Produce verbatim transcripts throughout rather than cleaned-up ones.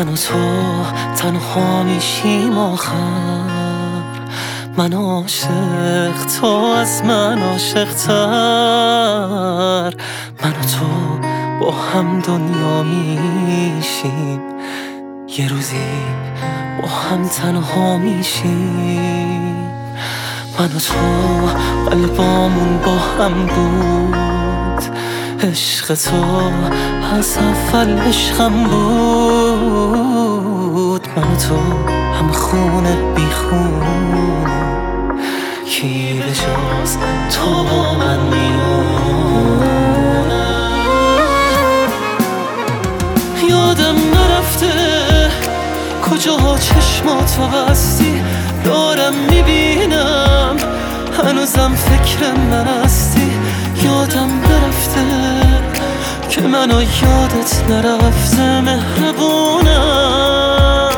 من و تو تنها میشیم آخر، من عاشق، تو از من عاشق‌تر. من و تو با هم دنیا میشیم، یه روزی با هم تنها میشیم. من و تو قلبامون با هم بود، عشق تو از اول عشقم بود. من و تو هم خونه بی خونه، کی به جز تو با من میمونه. یادم نرفته کجا چشماتو بستی، دارم میبینم هنوزم فکر من هستی. یادم نرفته که منو یادت نرفته، مهربونم.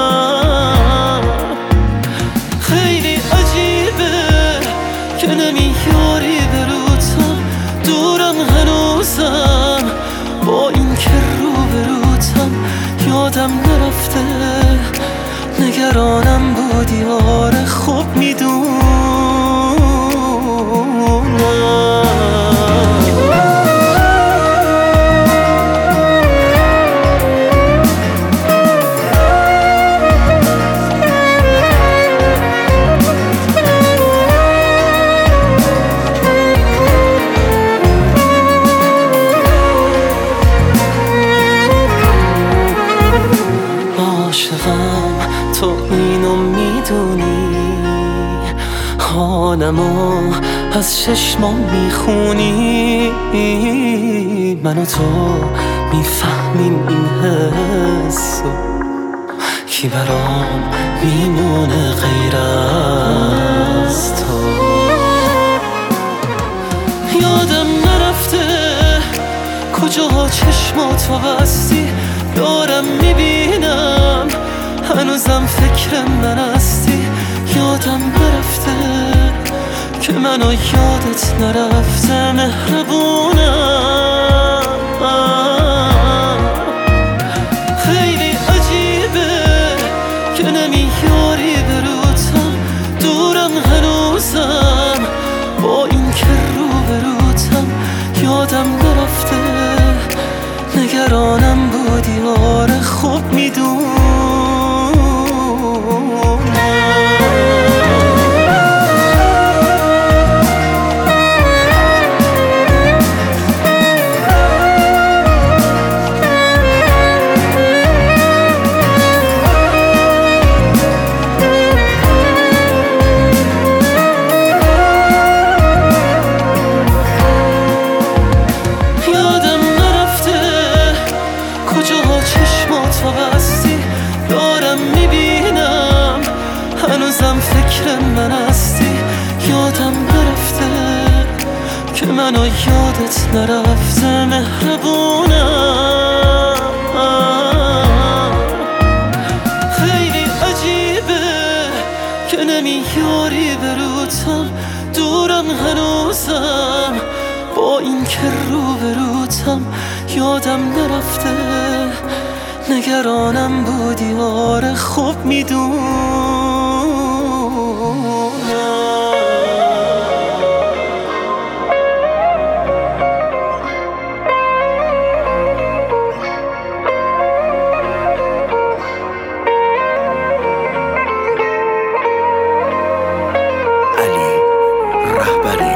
خیلی عجیبه که نمیاری بروتم، دورم هنوزم با این که رو بروتم. یادم نرفته نگرانم بودی، آره خوب میدونم. عاشقم تو اینو میدونی، حالمو از چشمام میخونی. من و تو میفهمیم این حسو، کی برام میمونه غیر از تو. یادم نرفته کجا چشماتو بستی، دارم میبینم هنوزم فکر من هستی. یادم نرفته که منو یادت نرفته، مهربونم. خیلی عجیبه که نمیاری بروتم، دورم هنوزم با این که رو بروتم. یادم نرفته نگرانم بودی، آره خوب میدونم. چشماتو بستی، دارم میبینم هنوزم فکر من هستی. یادم نرفته که منو یادت نرفته، مهربونم. خیلی عجیبه که نمیاری بروتم، دورم هنوزم با این که رو بروتم. یادم نرفته نگرانم بودی، آره خوب میدونم. علی رهبری